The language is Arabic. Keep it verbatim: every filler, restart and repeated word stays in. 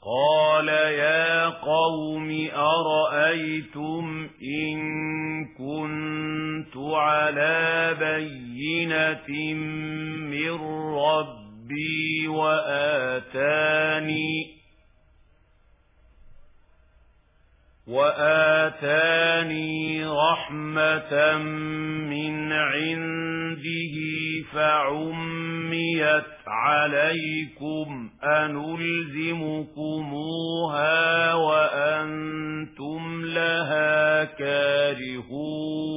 قال يا قوم أرأيتم إن كنت على بينة من ربي وآتاني وآتاني رحمة من عنده فعميت عليكم أنلزمكموها وأنتم لها كارهون